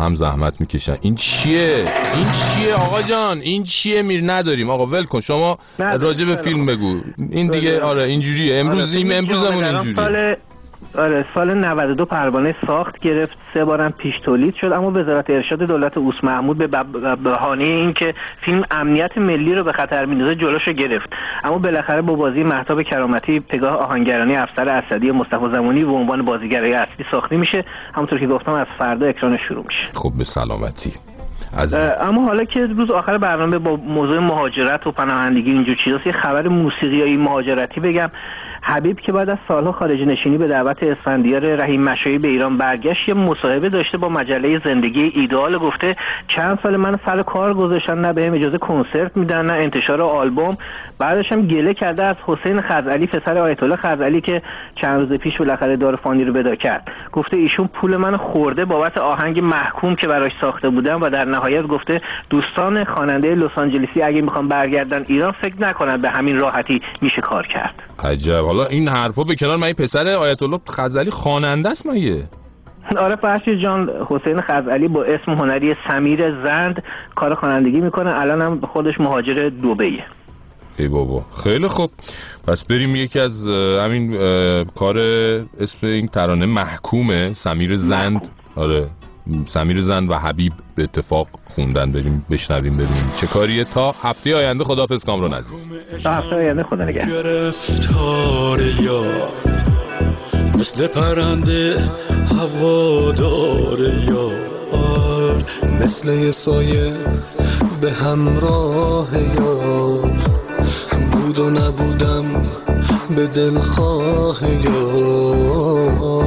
هم زحمت میکشن. این چیه آقا جان؟ این چیه؟ نداریم آقا، ول کن. شما راجع به فیلم بگو. این دیگه آره اینجوریه. امروزمون اینجوریه. سال 92 پروانه ساخت گرفت، 3 بارم پیش تولید شد، اما وزارت ارشاد دولت اوس محمود به بهانه اینکه فیلم امنیت ملی رو به خطر میندازه جلوشو گرفت. اما بالاخره با بازی مهتاب کرامتی پگاه آهنگرانی افسر اسدی مصطفی زمانی به عنوان بازیگر اصلی ساخته میشه. همونطور که گفتم از فردا اکران شروع میشه. خب به سلامتی. اما حالا که روز آخر برنامه با موضوع مهاجرت و پناهندگی اینجور چیزاست، یه خبر موسیقیایی مهاجرتی بگم. حبیب که بعد از سالها خارج نشینی به دعوت اسفندیار رحیم مشایی به ایران برگشت، یه مصاحبه داشته با مجله زندگی ایدئال. گفته چند سال من سر کار گذاشتن، نه بهم اجازه کنسرت میدن نه انتشار آلبوم. بعدش هم گله کرده از حسین خزعلی پسر آیت الله خزعلی که چند روز پیش بالاخره دار فانی رو ودا کرد. گفته ایشون پول من خورده بابت آهنگ محکوم که براش ساخته بودم و در نهایت گفته دوستان خواننده لس آنجلسی اگه میخوان برگردن ایران فکر نکنن به همین راحتی میشه کار کرد. عجب. حالا این حرفا به کنار، من پسر آیت الله خزعلی خواننده است مگه؟ آره فرشید جان، حسین خزعلی با اسم هنری سمیر زند کار خوانندگی میکنه، الان هم خودش مهاجر دبیه. ای بابا خیلی خوب. پس بریم یکی از همین کار اسم این ترانه محکومه، سمیر زند. آره سمیر زند و حبیب به اتفاق خوندن، بریم بشنویم ببینیم چه کاریه. تا هفته آینده خداحافظ کامران عزیز. تا هفته آینده خدا نگهدار. گرفتار یار مثل پرنده هوادار یار، مثل یه سایه به همراه یار، بود و نبودم به دلخواه یار.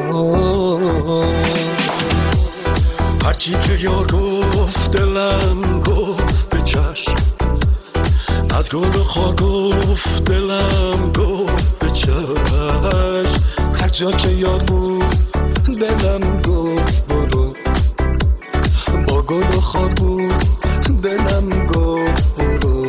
هرچی که یار گفت دلم گفت به چشم، از گل و خار گفت دلم گفت به چشم، هر جا که یار بود دلم گفت برو، با گل و خار بود دلم گفت برو.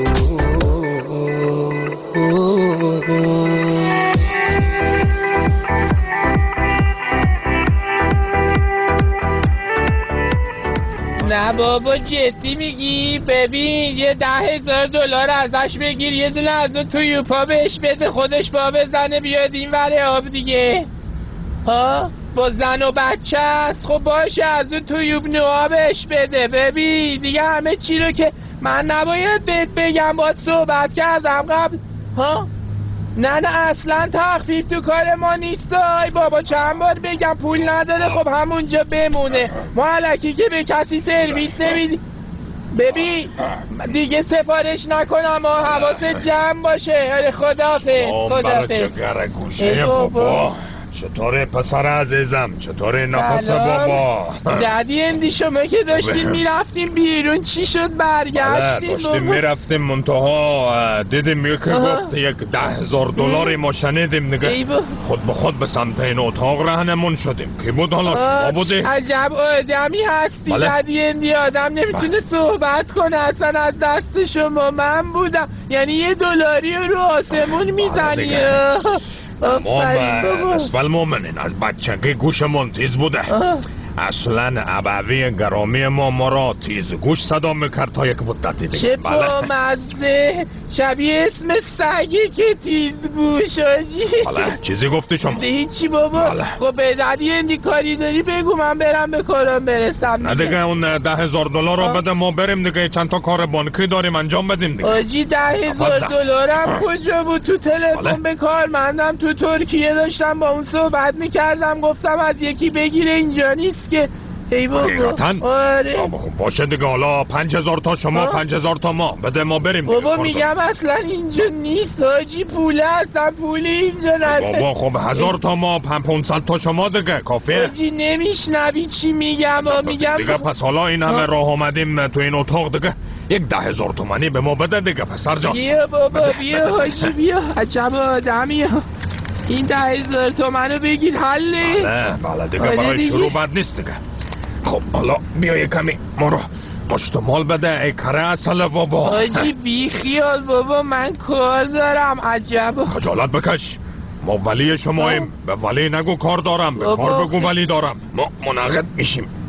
نه بابا جدی میگی؟ ببین یه $10,000 ازش بگیر، یه دونه از اون تویوپا بهش بده، خودش با بزنه بیاد این ور آب دیگه. ها با زن و بچه است. خب باشه از اون تویوب نوها بهش بده. ببین دیگه همه چی رو که من نباید بهت بگم، باید صحبت کردم قبل. ها نه اصلا تخفیف تو کار ما نیست. ای بابا چند بار بگم پول نداره، خب همونجا بمونه. ما الکی که به کسی سرویس نمیدی. ببین دیگه سفارش نکنم، حواست جمع باشه. خداحافظ. گوشه بابا چطوره پسر عزیزم؟ چطوره نفس بابا؟ دادی اندی شما که داشتین میرفتیم بیرون چی شد؟ برگشتیم داشتیم میرفتیم منتها دیدیم یکی گفت $10,000 ما شنیدیم دیگه خود به خود به سمت این اتاق رهنمون شدیم. کی بود حالا؟ شما بودی؟ عجب آدمی هستی دادی اندی. آدم نمیتونه صحبت کنه اصلا از دست شما. من بودم یعنی $1 رو آسمون میزنی. نصف المؤمنین از بچگی گوشمون تیز بوده. اصلا ابوی گرامی ما را تیز گوش صدا میکرد تا یک مدتی دیگه. چه بامزه، شبیه اسم سگی که تیز گوش آجی. بله چیزی گفتی شما؟ هیچی بابا. خب به دادی اندی کاری داری بگو من برم به کارم برسم. نه دیگه اون $10,000 را بده ما بریم دیگه، چند تا کار بانکی داریم انجام بدیم دیگه. آجی $10,000 هم کجا بود؟ تو تلفن به کارمندم تو ترکیه داشتم با اون صحبت میکردم، گفتم از یکی بگیره اینجا نیست که. ای بابا. آره خب باشه دیگه، حالا 5,000 تا شما 5,000 تا ما بده ما بریم دیگه. بابا میگم اصلا اینجا نیست حاجی، پوله اصلا پولی اینجا نده. بابا خب 1,000 تا ما 500 تا شما دیگه کافیه. حاجی نمیشنوی چی میگم؟ میگم دیگه پس حالا این همه راه اومدیم تو این اتاق دیگه یک 10,000 تومانی به ما بده دیگه پسر جان. بیا بابا بیا حاجی بیا. عجب آدمی. این 10,000 تومنو بگیر حله. بله دیگه برای شروع بد نیست دیگه. خب حالا بیا یه کمی ما رو مشتمال بده ای کره اصله بابا. حاجی بی خیال بابا من کار دارم. عجب. خجالت بکش، ما ولی شماییم. به ولی نگو کار دارم، به کار بگو ولی دارم. ما منعقد میشیم.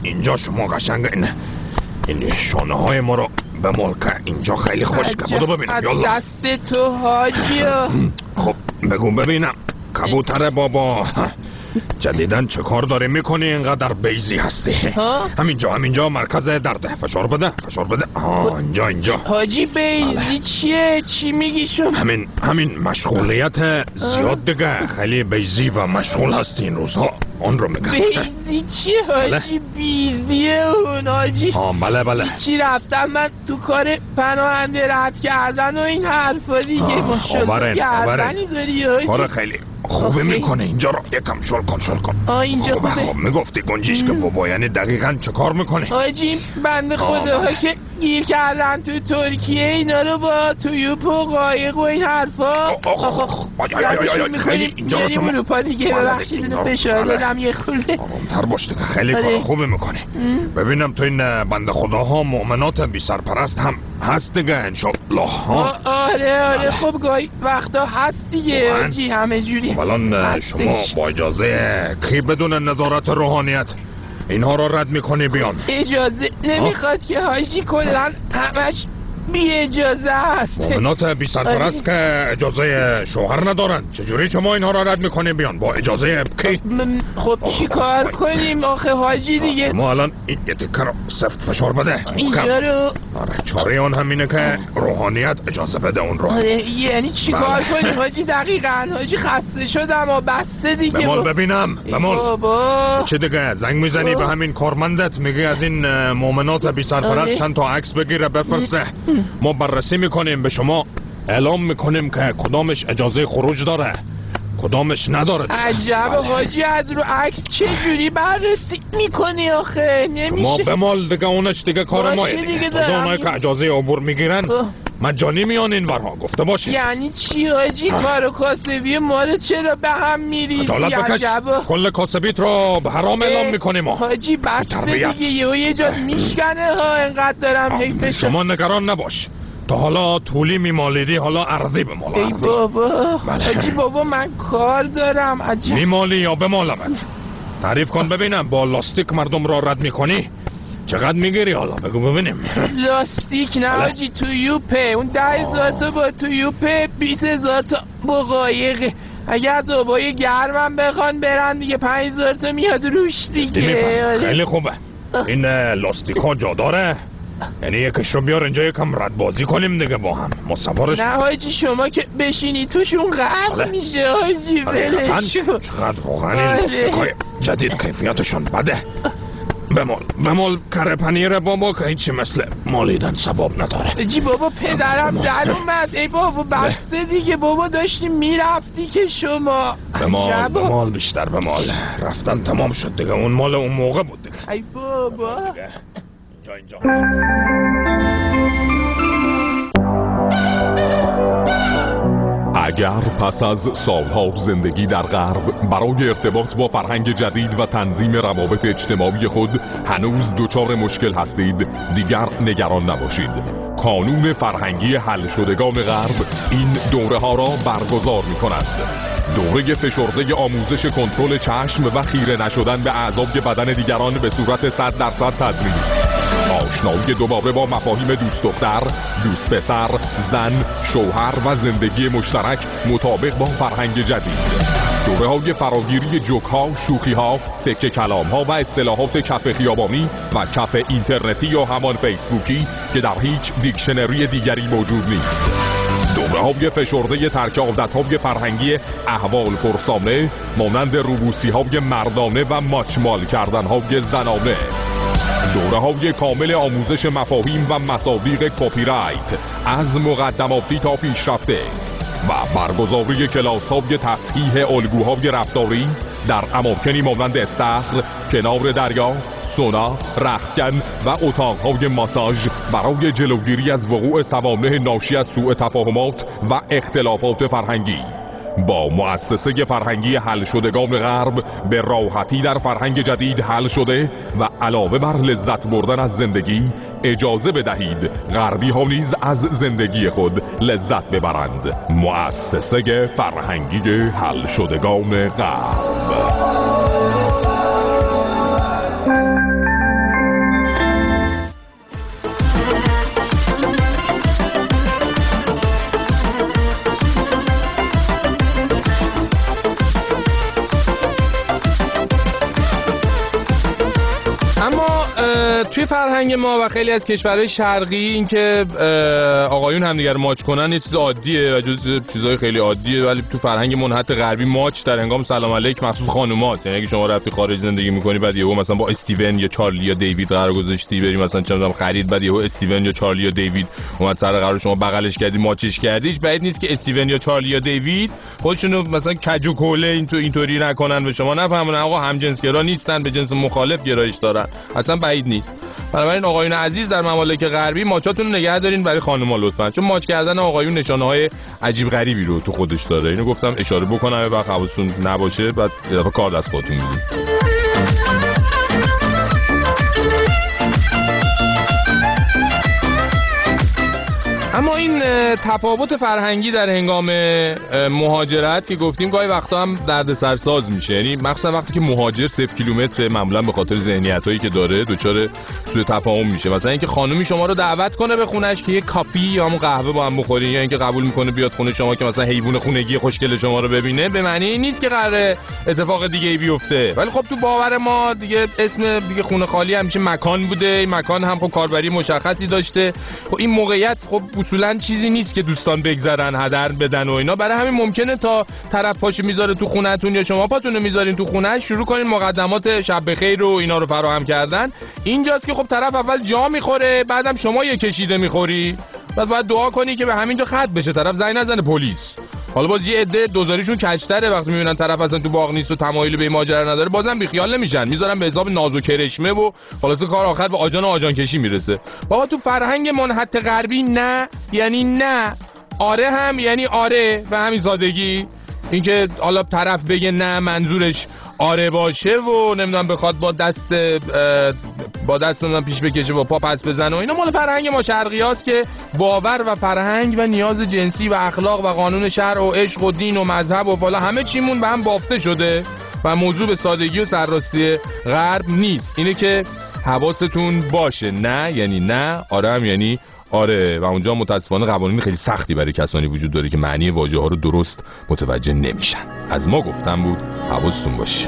اینجا شما قشنگ این شانه های ما رو به ملکه اینجا خیلی خشکه. بودو ببینم یالا. دست تو حاجی. خب بگو ببینم کبوتر بابا، جدیدن چه کار داری میکنی اینقدر بیزی هستی؟ همینجا مرکز درده. فشار بده. اینجا حاجی بیزی چیه؟ چی میگی شما؟ همین مشغولیت زیاد دیگه. خیلی بیزی و مشغول هستی این روزها، اون رو میگم. بیزی چیه حاجی؟ بیزیه اون حاجی. بله چی رفتم من تو کار پناهنده رد کردن و این حرفا دیگه. ماشاءالله گردنی داری حاجی. کار خیلی خوبه میکنه. اینجا رو یکم شل کن. اینجا خوبه. خب میگفتی گنجیش که بابا یعنی دقیقاً چه کار میکنه؟ حاجی بنده خداها که گیر کردن تو ترکیه اینا رو با تویوپ و قایق و این حرفا. خیلی اینجا رو شما اروپا دیگه. ببخشید فشار دادم یه خورده. آرومتر باش دیگه. خیلی کار خوبه میکنه. ببینم تو این بنده خداها مؤمنات بی سرپرست هم هست دیگه انشالله. آره خب گاهی وقتا هست دیگه حاجی همه جوری. الان شما با اجازه کی بدون نظارت روحانیت اینها رو رد میکنی بیان؟ اجازه نمیخواد که حاجی، کلن همش بی اجازه هست. مؤمنات بی سرپرست که اجازه شوهر ندارن، چجوری شما اینها رو رد میکنی بیان؟ با اجازه کی؟ خب چی کار کنیم آخه حاجی دیگه؟ شما الان این یه تکه رو سفت فشار بده اینجا رو. چاره اون همینه که روحانیت اجازه بده اون رو. یعنی چی کار کنیم حاجی؟ دقیقاً حاجی خسته شدم و بسته دیگه. بمال ببینم بابا. چه دیگه زنگ میزنی به همین کارمندت میگی از این مؤمنات بی سرپرست چند تا عکس بگیره بفرسته. ما بررسی میکنیم، به شما اعلام میکنیم که کدامش اجازه خروج داره کدامش نداره. عجب حاجی، از رو عکس چه جوری بررسی میکنی آخه؟ نمیشه. ما به دیگه اونش دیگه کار ما دیگه. اونایی که اجازه عبور میگیرن مجانی میان این ورها گفته باشید. یعنی چی حاجی؟ کار و کاسبی ما رو چرا به هم میریزی؟ عجب کل کاسبیت رو به حرام اعلام میکنیم ما. حاجی بسته دیگه، یه جا میشکنه ها. انقدر دارم حیفش. شما نگران نباش، تا حالا طولی میمالیدی، حالا عرضی بمال. ای بابا حاجی بابا من کار دارم. عجب میمالی یا بمالمت؟ تعریف کن ببینم. با لاستیک مردم را رد میکنی؟ چقدر میگیری حالا بگو ببینیم. لاستیک نه حاجی، تویوپه. اون 10,000 تا با تویوپه، 20,000 تا با قایقه. اگه از آبای گرمم بخوان برن دیگه 5,000 تا میاد روش دیگه. خیلی خوبه. این لاستیک ها جا داره؟ یعنی یکش رو بیار اینجا یکم رد بازی کنیم دیگه با هم. مسافرش نه حاجی شما که بشینی توشون غرق میشه حاجی. ولش کن. چقدر واقعا این لاستیکای جدید کیفیتشون بده. بمال کره پنیر بابا که هیچی مثل مالیدن ثواب نداره. جی بابا پدرم در اومد. ای بابا بسته دیگه بابا، داشتیم میرفتی که شما. بمال بیشتر بمال. رفتن تمام شد دیگه، اون مال اون موقع بود دیگه. ای بابا اینجا اگر پس از سالها زندگی در غرب برای ارتباط با فرهنگ جدید و تنظیم روابط اجتماعی خود هنوز دچار مشکل هستید، دیگر نگران نباشید. کانون فرهنگی حل شدگان غرب این دوره ها را برگزار می کند. دوره فشرده آموزش کنترل چشم و خیره نشدن به اعضای بدن دیگران به صورت 100% تضمینی. آشنایی دوباره با مفاهیم دوست دختر، دوست پسر، زن، شوهر و زندگی مشترک مطابق با فرهنگ جدید. دوره‌های فراگیری جوک‌ها، شوخی‌ها، تکه کلام‌ها و اصطلاحات کف خیابانی و کف اینترنتی یا همان فیسبوکی که در هیچ دیکشنری دیگری موجود نیست. دوره‌های فشرده ترک عادت‌های فرهنگی احوال پرسانه مانند روبوسی‌های مردانه و ماچمال کردن‌های زنانه. دوره‌های کامل آموزش مفاهیم و مصادیق کپی رایت از مقدماتی تا پیشرفته و برگزاری کلاس‌های تصحیح الگوهای رفتاری در اماکنی مانند استخر، کنار دریا، سونا، رختکن و اتاق‌های ماساژ برای جلوگیری از وقوع سوانح ناشی از سوء تفاهمات و اختلافات فرهنگی. با مؤسسه فرهنگی حل شدگان غرب به راحتی در فرهنگ جدید حل شده و علاوه بر لذت بردن از زندگی اجازه بدهید غربی ها نیز از زندگی خود لذت ببرند. مؤسسه فرهنگی حل شدگان غرب. اما توی فرهنگ ما و خیلی از کشورهای شرقی این که آقایون همدیگر ماچ کنن یه چیز عادیه و جز چیزای خیلی عادیه، ولی تو فرهنگ منحت غربی ماچ در هنگام سلام علیک مخصوص خانوماست. یعنی اگه شما رفتی خارج زندگی می‌کنی بعد یهو مثلا با استیون یا چارلی یا دیوید قرار گذاشتی بریم مثلا چه می‌دونم خرید، بعد یهو استیون یا چارلی یا دیوید اومد سر قرار شما بغلش کردی ماچش کردیش، بعید نیست که استیون یا چارلی یا دیوید خودشونو مثلا کج و کوله اینطوری نکنن به شما نفهمونن آقا همجنسگرا نیستن، به جنس مخالف گرایش دارن، اصلا بعید نیست. بنابراین آقایون عزیز در ممالک غربی ماچاتون رو نگه دارین برای خانم‌ها لطفاً، چون ماچ کردن آقایون نشانه‌های عجیب غریبی رو تو خودش داره. اینو گفتم اشاره بکنم وقت حواستون نباشه بعد یه دفعه کار دست خودتون میدید. اما این تفاوت فرهنگی در هنگام مهاجرت که گفتیم گاهی وقتا هم دردسرساز میشه، یعنی مخصوصا وقتی که مهاجر 0 کیلومتر معمولا به خاطر ذهنیتایی که داره دچار سوء تفاهم میشه. مثلا اینکه خانومی شما رو دعوت کنه به خونش که یه کافی یا همون قهوه با هم بخورین، یا اینکه قبول میکنه بیاد خونه شما که مثلا حیوان خونگی خوشگل شما رو ببینه، به معنی این نیست که قراره اتفاق دیگه ای بیفته. ولی خب تو باور ما دیگه اسم دیگه خونه خالی همیشه مکان بوده، این مکان هم خب کاربری مشخصی داشته. خب این موقعیت خب اصولا چیزی نیست که دوستان بگذرن هدر بدن و اینا، برای همین ممکنه تا طرف پاشو میذاره تو خونه‌تون یا شما پاتون رو میذارین تو خونه شروع کنین مقدمات شب بخیر و اینا رو فراهم کردن. اینجاست که خب طرف اول جا میخوره، بعدم شما یه کشیده میخوری، بعد باید دعا کنی که به همینجا ختم بشه، طرف زنگ نزنه پلیس. حالا باز یه عده دوزاریشون کج‌تره، وقتی میبینن طرف اصلا تو باغ نیست و تمایلی به ماجرا نداره بازم بیخیال نمیشن، میذارن به حساب ناز و کرشمه و خلاص کار آخر به آجان کشی میرسه. بابا تو فرهنگ منحت غربی نه یعنی نه، آره هم یعنی آره، به همین سادگی. اینکه حالا طرف بگه نه منظورش آره باشه و نمیدونم بخواد با دست نمیدونم پیش بکشه با پا پس بزنه و اینا مال فرهنگ ما شرقیاست که باور و فرهنگ و نیاز جنسی و اخلاق و قانون شرع و عشق و دین و مذهب و فالا همه چیمون به هم بافته شده و موضوع به سادگی و سرراستی غرب نیست. اینه که حواستون باشه، نه یعنی نه، آره هم یعنی آره، و اونجا متاسفانه قوانین خیلی سختی برای کسانی وجود داره که معنی واژه ها رو درست متوجه نمیشن. از ما گفتم بود حواستون باشه.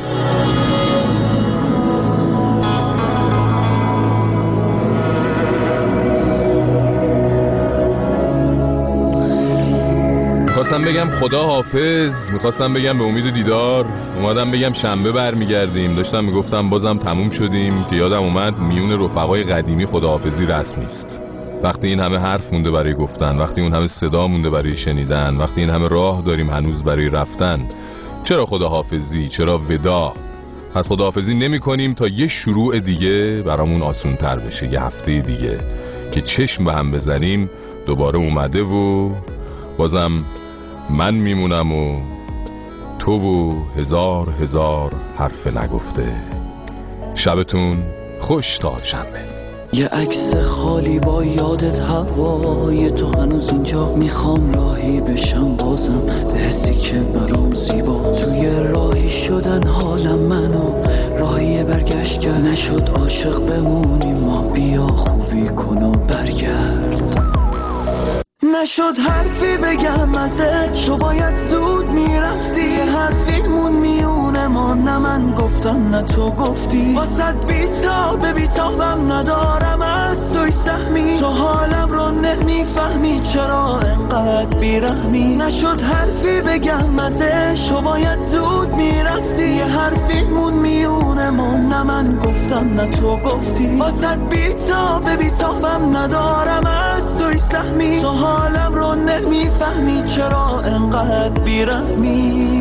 میخواستم بگم خدا حافظ، میخواستم بگم به امید دیدار، اومدم بگم شنبه برمیگردیم، داشتم میگفتم بازم تموم شدیم که یادم اومد میون رفقای قدیمی خداحافظی رسم نیست. وقتی این همه حرف مونده برای گفتن، وقتی اون همه صدا مونده برای شنیدن، وقتی این همه راه داریم هنوز برای رفتن، چرا خداحافظی؟ چرا ودا؟ پس خداحافظی نمی کنیم تا یه شروع دیگه برامون آسون تر بشه، یه هفته دیگه که چشم به هم بزنیم دوباره اومده و بازم من میمونم و تو و هزار حرف نگفته. شبتون خوش تا شنبه. یه عکس خالی با یادت هوای تو هنوز اینجا، میخوام راهی بشم بازم به حسی که برام زیبا. توی راهی شدن حالم منو راهی برگشت کرد، نشد عاشق بمونیم ما، بیا خوبی کن و برگرد. نشد حرفی بگم ازت، تو باید زود میرفتی، یه حرفیمون میونه ما، نه من گفتم نه تو گفتی. واسد بیتابم ندارم از توی سهمی، تو حالم رو نمیفهمی چرا انقدر بیرحمی. نشد حرفی بگم ازش، تو باید زود میرفتی، یه حرفیمون میونه ما، نه من گفتم نه تو گفتی. واسد بیتابم ندارم از توی سهمی، تو حالم رو نمیفهمی چرا انقدر بیرحمی.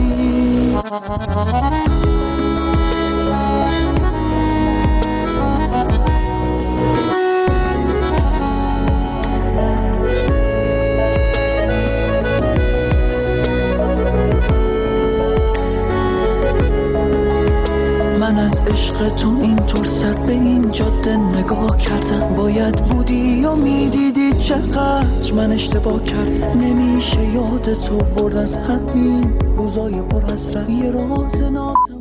من از عشق تو اینطور سر به این جاده نگاه کردم، باید بودی و میدیدی چقدر من اشتباه کردم. نمیشه یاد تو برد از همین روزای پر حسرت، یه راز نادر